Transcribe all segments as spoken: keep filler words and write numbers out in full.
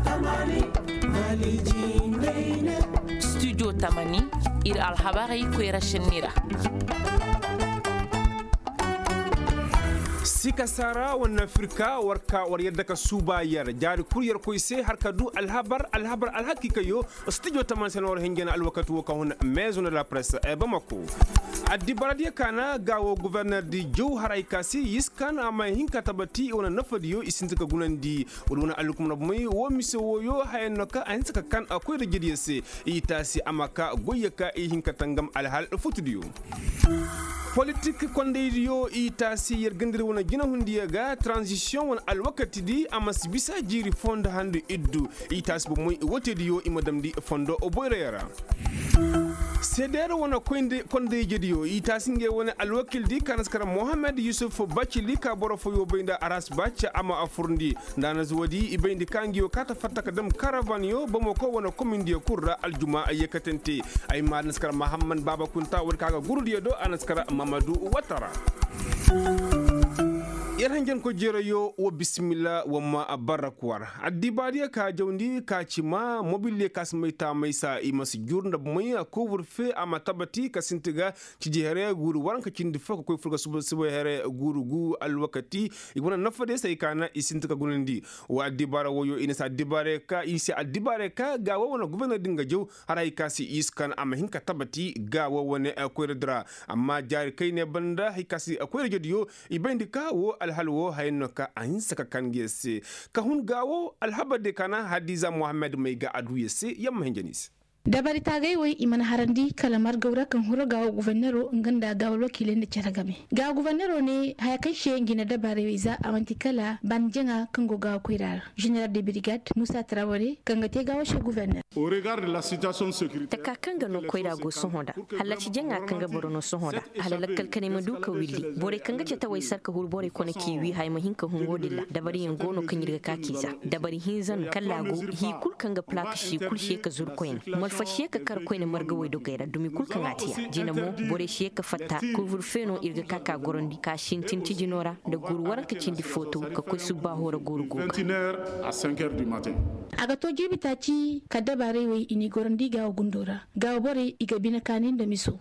Studio Tamani ir alhabari kwera shenira. Sika sara wan Afrika warka war yadda ka suba yar jari kuryar koy sai har ka du alhabar alhabar alhakika yo studio Tamani sanor hingena alwakatu ka hon maison de la presse e Bamako addi baradiya kana gawo gouverneur di Jow Haray Kasi yiskan ama hinka tabati wona nafadiyo isinta ka gunandi wona alukum na mai wo miso woyo hayennoka ansa kan akoy da jidiyese itasi amaka goyaka e hinka tangam alhal futudiyo politique kondeydiyo itasi yergandiri wona gina hundiya ga transition won alwakati di amas bisa jiri fonda hande iddu itasi bo moy wotediyo imadam di fondo o boyrera Seder wona konde konde jediyo itasinge wona alwakil di kanaskara Mohamed Yusuf Bachili ka borofo yo benda Aras Bacha ama afurndi ndana zuwadi ibendi kangiyo kata fataka dam caravanio Bamako wona commune kurra aljuma ayekatente ay manaskara Muhammad Baba Kunta won kaga gurdiyo do anaskara Mamadou Watara Yerhangen ko jero yo wo bismillah wa ma barakwar adibadiya ka jawndi ka cima mobile kasmaita maisa imas jurnda moya ko wurfe ama tabati ka sintiga ci jere guru waranka cindi fa ko furga suba suba here guru gu alwakati igona nafade sai kana isintika gunandi wa adibara woyo ina sa dibare ka isi adibare ka ga wona gouverneur dinga jew haray kasi iskan ama hinka tabati ga wona ko redra amma jari kai ne banda hikasi ko rediyo ibendi ka wo alhalwo hayno ka ahinsa ka kangese ka hun gawo alhabade kana hadiza Muhammad mai ga adu yese yamma hinjanis dabari tagay way iman harandi kalamar gawra kan huro gawo guvernero nganda gawo lokile ne charagame gawo guvernero ne haya kai shengina dabare wiza awanti kala banjenga kango gawo kuirar general de brigade Moussa Traoré kanga te gawo she gouverneur au regard de la situation sécuritaire ta kanga no koira go sohonda halaci jenga kanga borono sohonda halala kalkane maduka willi bore kanga ce ta wai sarka hur bore kona kiwi hay mahinka hungodilla dabari ngono kanyirga kakiza dabari hinzan kallago hi kul kanga plak shi kul she ka zurkoin fashe ka karkoi ne marga wai dogaira dumi kulkan atiya jinamo bore she ka fatta kuvur feno irga kaka gorondi ka shintin tijinora da gurwar ka cindi foto ka koi subba hora gurgu vingt et une heures à cinq heures du matin aga to jibi taci ka dabare wai ini gorondi ga gundora ga bore iga bina kanin da miso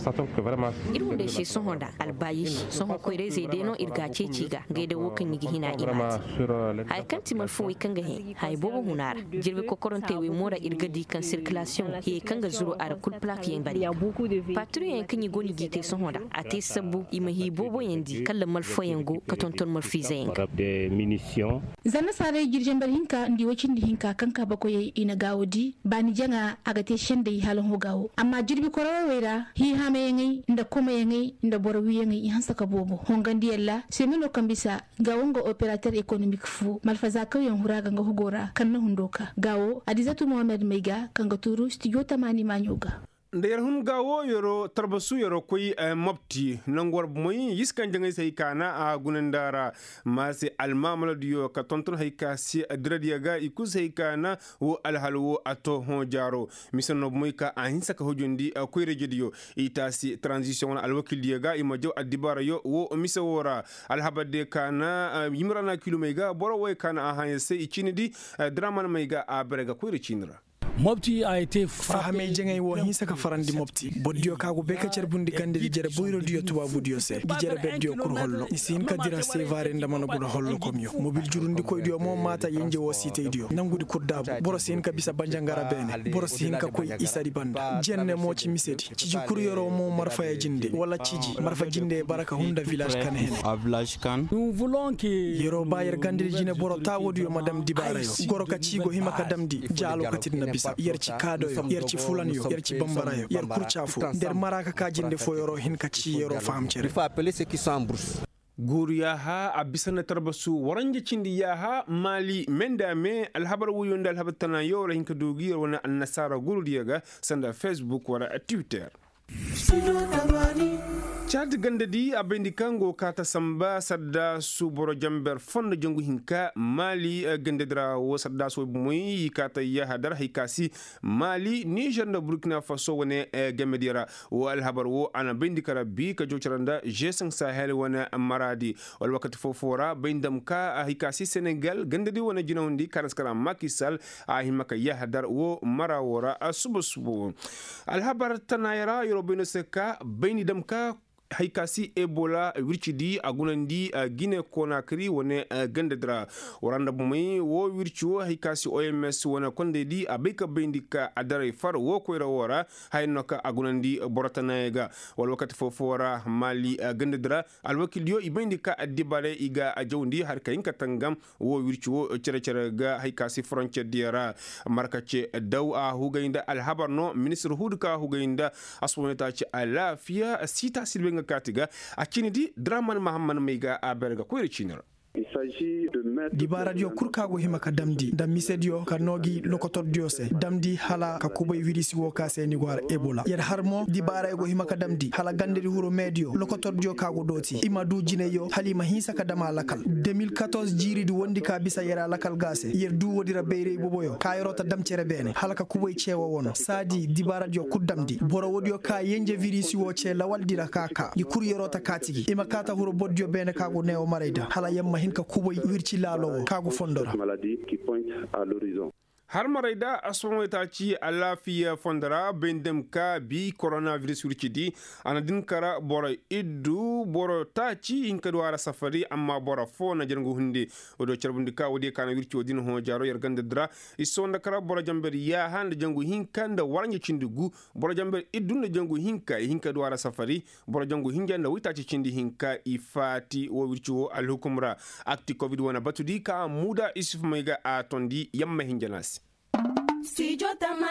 iru da she son honda albayi son ko reze deno irga ce ciga gaida wokan yigi hina imati hay kanti marfo wai kanga he hay bobo hunara jirbe kokoronte wai mora irga di kan circulation he kanga zuro ar kul plak yen bari patrouille yen kanyi goni gite son honda ate sabu ima hi bobo yendi kala mal foyengo ka tonton mal fizen de munitions zanna sare girjen bar hinka ndi wacin di hinka kanka bako ye ina gawodi bani janga agate shende yi halon ho gawo amma jirbi korowa wera hi hame yengi nda koma yengi nda borwi yengi hansa ka bobo hongandi yalla semino kambisa gawongo operateur économique fu malfaza ka yon huraga nga hugora kan na hundoka gawo adizatu Mohamed Meiga kanga turu studio Tamani Manyoga ndayar hun gawo yoro tarbasu yoro koy mabti nangor moy yiskan jangay say kana a gunandara masi almamala diyo ka tonton hayka si adradiya ga iku say kana wo alhalwo ato hon jaro misano moy ka ahinsa ka hojondi koy rejediyo itasi transition alwakil diya ga imajo adibara yo wo misawora alhabade kana yimrana kilomega boro way kana ahan say icinidi draman mayga abrega koy rechinra mobti a été fahame jengay wo hinsa ka farandi mobti boddio kago be kacer bundi kande jere boyro dio tuba budio se jere be dio kur hollo isin kadira sevare ndamano budo hollo komyo mobil jurundi koy dio mo mata yenje wo site dio nangudi kurdabo borosin ka bisa banjangara bene borosin ka koy isari banda jenne mo ci miseti ci kur yoro mo marfa ya jinde wala ciji marfa jinde baraka hunda village kan hen a village kan nous voulons que yoro bayer gandiri jine boro tawodio madame dibara yo goro ka cigo hima ka damdi jalo katin na bisa yerci kado yo yerci fulan yo yerci bambara yo yer kurchafu der maraka ka jinde fo yoro hin ka ci yoro famcere il faut appeler ceux qui sont en bourse guriyaha abisana tarbasu waranje cindi yaha mali mendame alhabar wuyonda alhabatana yoro hinka dogi wana annasara gurdiyaga sanda Facebook wala Twitter. Chad gandadi abendi kango kata samba sadda su boro jamber fond jongu hinka Mali gandedra wo sadda so muy kata ya hadar hikasi Mali Niger na Burkina Faso wone gamedira wo al habar wo ana bendi kara bi ka joceranda G cinq Sahel wona maradi wal wakati fofora bendam ka hikasi Senegal gandadi wona jinondi karaskara Macky Sall a himaka ya hadar wo marawora subu subu al habar tanayra yorobino seka bendi damka haikasi Ebola wirchidi agunandi uh, Guinea Conakry wone uh, gandedra waranda bumai wo wirchuo haikasi O M S wona kondedi abeka bendika adare far wo koira wora haynoka agunandi boratanaega wal wakati fofora Mali uh, gandedra alwakilio ibendika adibare iga ajawndi har kayinka tangam wo wirchuo cere ga haikasi frontier diara markache daw a hugainda alhabarno ministre hudka hugainda aswoneta ci alafia sita silbenga katiga akinidi Draman Mahamman Meiga aberga kwirichinira dibara dio kurkago himaka damdi dam misedio ka nogi lokotor diose damdi hala ka kuboy virisi wo ka seni gwar Ebola yer harmo dibara ego himaka damdi hala ganderi huro medio lokotor dio kago doti imadu jineyo halima hisa ka dama lakal deux mille quatorze jiri di wondi ka bisa yera lakal gase yer du wodira beyre boboyo ka yorota damcere bene hala ka kuboy cewa wono sadi dibara dio kuddamdi boro wodio ka yenje virisi wo ce lawal dira kaka yi kur yorota katigi imakata huro boddio bene kago newo marayda hala yamma hinka kuboy wirci lalowo kago fondora maladie qui pointe à l'horizon. har marayda aswonta ci alafiya fondara bendem ka bi coronavirus wircidi anadin kara boro iddu boro taci inka wara safari amma boro fo na jango hunde odo cerbundi ka wodi kana wirci odin ho jaro yergande dra isonda kara boro jamber ya hande jango hinkanda warnya cindugu boro jamber iddu na jango hinka hinka wara safari boro jango hinjanda witaci cindi hinka ifati wo wirci wo alhukumra akti covid wana batudi ka muda isuf mega atondi yamma hinjanas Studio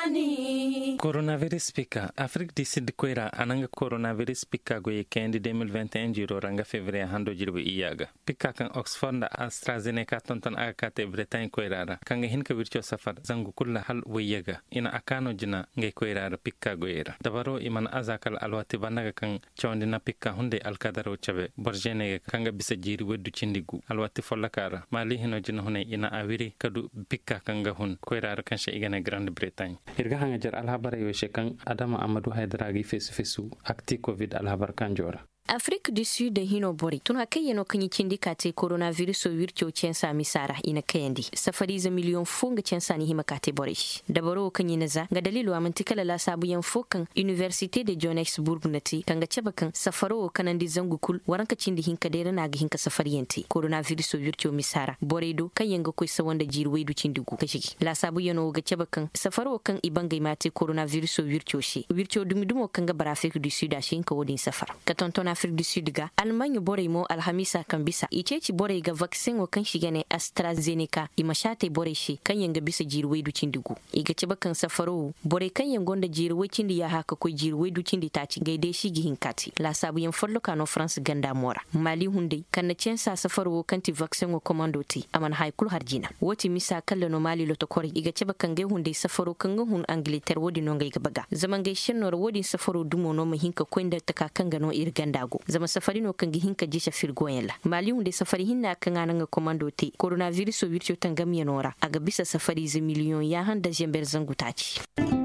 Tamani. Coronavirus pika Afrique du Sud kwera ananga coronavirus pika goye kendi deux mille vingt et un jiro ranga février hando jirbe iyaga pika kan Oxford da AstraZeneca tonton akate Bretagne kwera kanga hinka vircho safar zangu kulla hal wiyaga ina akano jina ngai kwera pika goyera dabaro iman azakal alwati banaga kan chondina pika hunde alkadaro chabe borjene kanga bisa jiri weddu cindigu alwati follakara mali hino jina hune ina awiri kadu pika kanga hun kwera kan she igana Grande Bretagne irga hanga jar alhabara yo shekan Adama Amadou Haydaragi fesu fesu akti covid alhabar kanjora Afrique du Sud hino bori tun haka yeno kanyi cindi kate coronavirus o wircho censa misara ina kayandi safari za miliyon funga censa ni hima kate bori dabaro kanyi naza ga dalilu amantikala la sabu yan fokan Université de Johannesburg nati kanga chabakan safaro kanandi zangu kul waranka cindi hinka dera na ga hinka safari yanti coronavirus o wircho misara bori do kayenga koy sawanda jirwe du cindigu kashiki la sabu yeno ga chabakan safaro kan ibangay mate coronavirus o wircho shi wircho dumidumo kanga bara Afrique du Sud ashin ka wodin safar ka tonton Afrique du Sud ga Allemagne bore mo alhamisa kan bisa iceci bore ga vaccine o kan shigane AstraZeneca imashate bore shi kan yanga bisa jirwe du cindigu iga ci bakan safaro bore kan yangonda jirwe cindi ya haka ko jirwe du cindi ta ci gaide shi gihin kati la sabu yan follo kano France ganda mora Mali hunde kan na censa safaro kan ti vaccine o commando ti aman haykul harjina woti misa kala no Mali loto kori iga ci bakan ga hunde safaro kan ga hun Angleterre wodi no ngai ga baga zaman ga shinno wodi safaro dumo no mahinka ko inda ta kan ga no irganda zama safari no kan gihin ka jisha firgoyela Mali hunde safari hinna kan ananga komando te coronavirus o wircho tangamiya nora aga bisa safari za miliyon ya handa jember zangu taci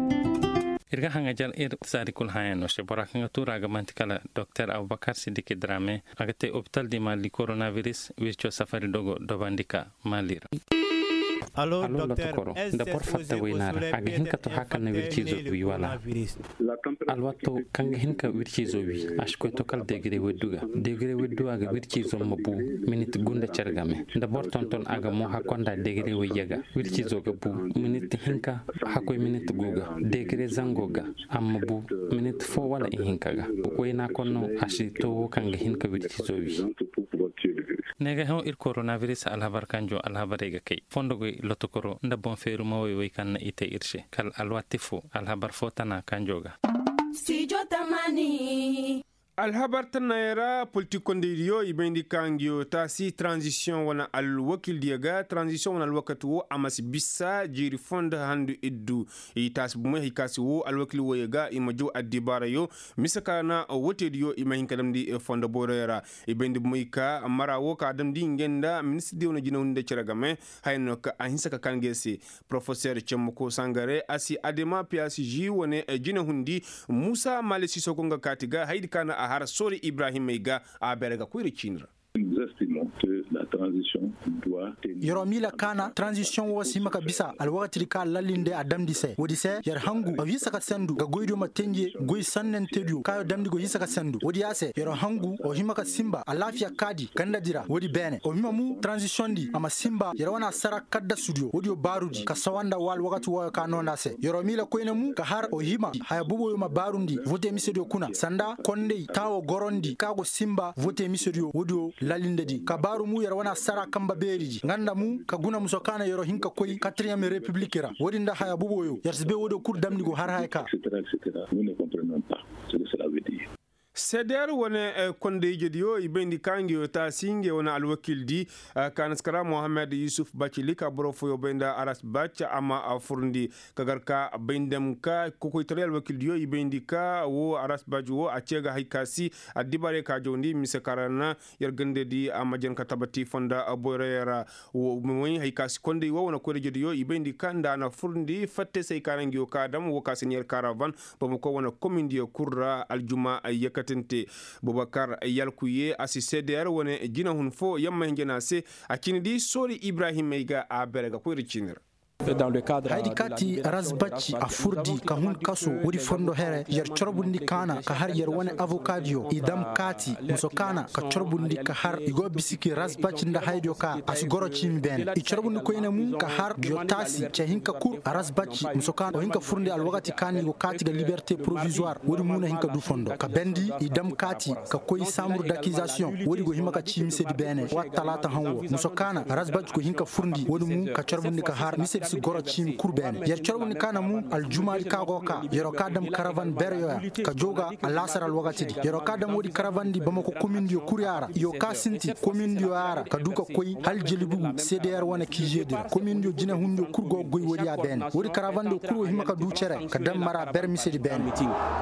irga hanga jal ir sarikul hayano she borakanga tura ga mantikala Docteur Abubakar Sidiki Drame agate hospital di Mali coronavirus wircho safari dogo dobandika Malira Allo docteur da por fatta winara aga hinka to hakana wirchizo wi wala alwato kanga hinka wirchizo wi ashko to kal degre wedduga degre wedduga ga wirchizo mabu minute gunda cergame da bortonton aga mo hakonda degre wiyaga wirchizo ga bu minute hinka hakoy minute guga degre zangoga amma bu minute fo wala hinka ga wayna konno ashito kanga hinka wirchizo wi nega hon ir coronavirus alhabar kanjo alhabarega kay fondo go lotokoro nda bon feru mawoy way kan ite irshe kal alwatifo alhabar fotana kanjoga Studio Tamani alhabar tanayara politiko ndiriyo ibendi kangyo tasi transition wana alwakil diaga transition wana alwakatu wo amasi bisa jiri fonda handu iddu itas bume hikasi wo alwakil wo yaga imajo adibara yo misakana wote diyo imahinkadam di fonda borera ibendi muika mara wo ka adam di ngenda ministre di ona jina hunde ceragame hayno ka ahinsa ka kangesi professeur Chemoko Sangare asi adema piasi ji wone jina hundi Musa Malesi Sokonga katiga haidi kana ahara sori Ibrahim Meiga a berega kuiri chinra. La transition doit yoro mila kana transition wo sima kabisa alwakati ka lalinde adamdi se wodi se yar hangu o yisa ka sendu ga goydo matenje goy sannen tedu ka damdi go yisa ka sendu wodi ase yoro hangu o hima ka simba alafia kadi kanda dira wodi bene o hima mu transition di ama simba yoro wana sara kadda studio wodi o barudi ka sawanda wal wakati wo ka nonda se yoro mila koyna mu ka har o hima haya bubo yo ma barundi vote misedio kuna sanda konde tawo gorondi ka go simba vote misedio wodi o lalinde di ka baru mu yoro wana sara kamba beriji nganda mu ka guna musokana yoro hinka koy quatrième république ra wodi nda haya bubo yo yersbe wodo kur damni go har hayka nous ne comprenons pas ce que cela veut dire. Seder wane konde jediyo ibendi kangi ta singe wana alwakil di kanaskara Mohamed Yusuf Bachili ka borofo yo benda aras bacha ama afurundi kagarka bendem ka koko itali alwakil diyo ibendi ka wo aras baju wo achega haikasi adibare ka jondi misakarana yergende di amajan katabati fonda boyera wo mwen haikasi konde wo wana kore jediyo ibendi kanda na furundi fatte say karangi yo kadam wo kasenyer caravan bomko wana komindi kurra aljuma yaka tente Bobakar Yalkuye asi C D R wone jina hun fo yamma ngena se akini di sori Ibrahim Meiga a berega ko richinira haydi kati razbachi a furdi ka hun kaso wodi fondo here yer corbundi kana ka har yer wone avocadio idam kati muso kana ka corbundi ka har igo bisiki razbachi nda haydio ka asgoro chimi ben i corbundi ko ina mu ka har jotasi che hinka kur razbachi muso kana hinka furndi al wakati kani go kati ga liberté provisoire wodi muna hinka du fondo ka bendi idam kati ka koy samur d'accusation wodi go himaka chimi sedi bene wa talata hanwo muso kana razbachi ko hinka furndi wodi mu ka corbundi ka har misedi goro chim kurbene yer corwoni kana mu aljumali kago ka yero kadam caravan beryo ka joga alasar al wakati di yero kadam wodi caravan di bamako commune yo kuriara yo kasinti commune yo ara ka duka koy hal jelibu C D R wana kijede commune yo jina hundo kurgo goy wodi ya ben wodi caravan do kurwo himaka du cere ka dam mara bermise di ben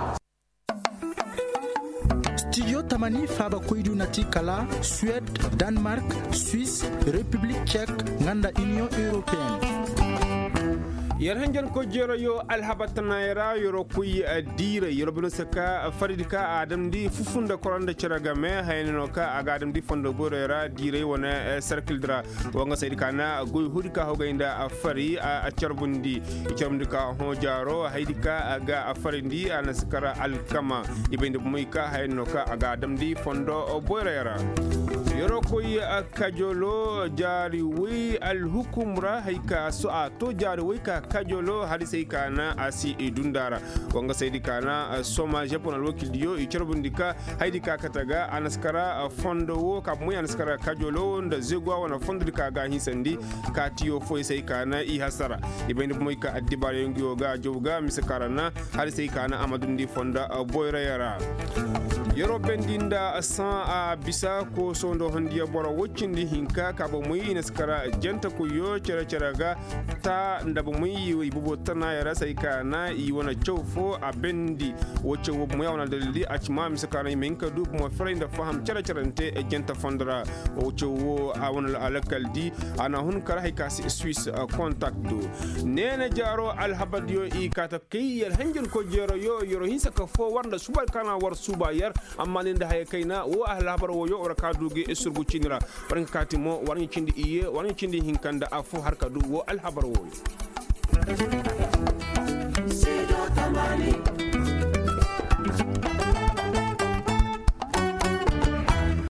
Studio Tamani Faba Koidu Nati Kala, Suède, Danemark, Suisse, République tchèque, Nganda Union Européenne. Yerhanjan ko jero yo alhabatana yara yoro kuy dire yoro bino saka faridika adam di fufunda koranda ceragame hayno ka aga adam di fondo borera dire wona circle dra wonga sayidika na goy hudika hogainda afari a cerbundi cermdika ho jaro haydika aga afarindi anaskara alkama ibende muika hayno ka aga adam di fondo borera yoro koy kajolo jari wi alhukumra hayka so ato jari wi ka kajolo hadisai kana asi idundara wanga saydi kana soma japon alwakil diyo i charbundika haidi ka kataga anaskara fondo wo ka muy anaskara kajolo nda zegwa wana fondo dika ga hisandi ka tiyo foi sai kana i hasara ibende muy ka adibare ngiyo ga jowga misakarana hadisai kana amadundi fonda boyra yara yoro bendinda san a bisa ko sondo hondiya bora woccindi hinka ka bo muy inaskara janta ko yo cera ceraga ta ndabo muy ibubo tana yara sai kana i wona chofo a bendi wocce wo muy wana dalili a cima misakara men ka du mo frenda faham cera cerante e janta fondra wocce wo a wona alakaldi ana hun kara hay kasi Swiss contact do nena jaro al habadiyo i kata kay yar hanjin ko jero yo yoro hinsa ka fo warda subal kana war suba yar amma ninda hay kayna wo ahla habar wo yo ora kaduge e surgu cinira waran kati mo waran cindi iye waran cindi hinkanda afu har kadu wo al habar wo Sido Tamani